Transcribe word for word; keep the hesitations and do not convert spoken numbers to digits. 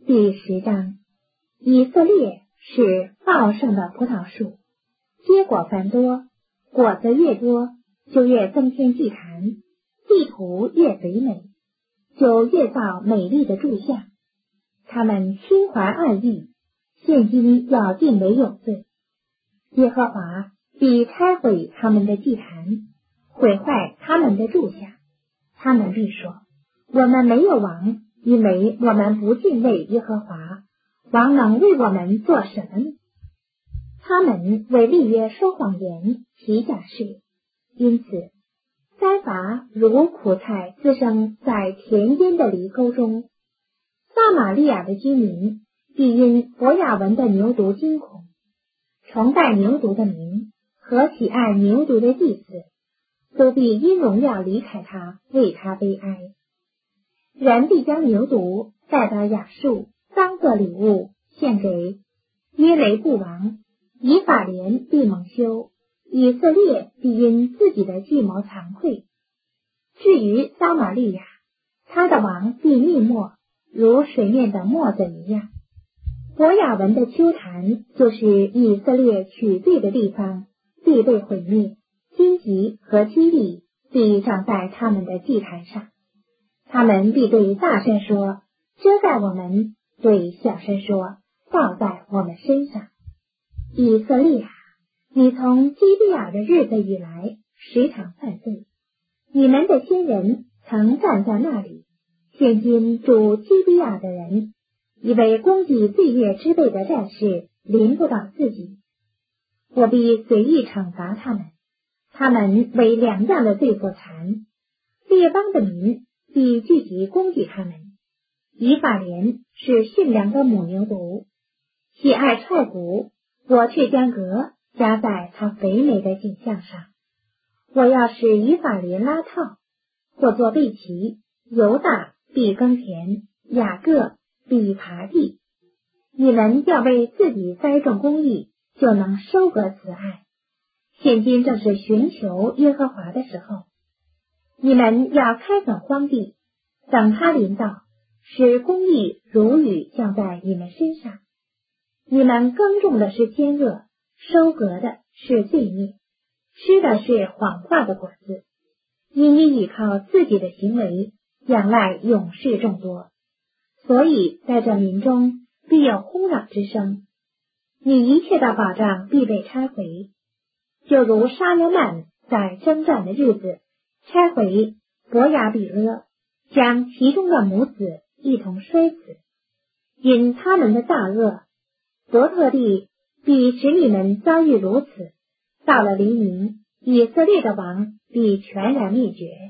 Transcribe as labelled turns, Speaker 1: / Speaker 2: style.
Speaker 1: 第十章，以色列是茂盛的葡萄树，结果繁多，果子越多，就越增添祭坛，地土越肥美，就越造美丽的柱像。他们心怀二意，现今要定为有罪。耶和华必拆毁他们的祭坛，毁坏他们的柱像。他们必说：我们没有王，因为我们不敬畏耶和华，王能为我们做什么呢？他们为立约说谎言，起假誓，因此灾罚如苦菜滋生在田间的犁沟中。撒玛利亚的居民必因伯亚文的牛犊惊恐，崇拜牛犊的名和喜爱牛犊的祭祀，都必因荣耀离开他，为他悲哀。人必将牛犊带到亚述，当作礼物献给耶雷布王。以法莲必蒙羞，以色列必因自己的计谋惭愧。至于撒玛利亚，他的王必灭没，如水面的沫子一样。伯亚文的丘坛，就是以色列取罪的地方，必被毁灭，荆棘和葺藜必长在他们的祭坛上。他们必对大山说：遮盖我们；对小山说：倒在我们身上。以色列啊，你从基比亚的日子以来时常犯罪，你们的先人曾站在那里。现今住基比亚的人，以为攻击罪孽之辈的战士临不到自己，我必随意惩罚他们，他们为两样的罪所缠。列邦的民必聚集攻击他们。以法莲是驯良的母牛犊，喜爱踹骨，我却将革加在他肥美的颈项上。我要使以法莲拉套，或作背旗，犹大必耕田，雅各必耙地。你们要为自己栽种公义，就能收割慈爱。现今正是寻求耶和华的时候，你们要开垦荒地，等他临到，使公义如雨降在你们身上。你们耕种的是奸恶，收割的是罪孽，吃的是谎话的果子。因你倚靠自己的行为，仰赖勇士众多，所以在这民中必有轰嚷之声。你一切的保障必被拆毁，就如沙约曼在征战的日子拆毁伯亚比勒，将其中的母子一同摔死。因他们的大恶，伯特地必使你们遭遇如此。到了黎明，以色列的王必全然灭绝。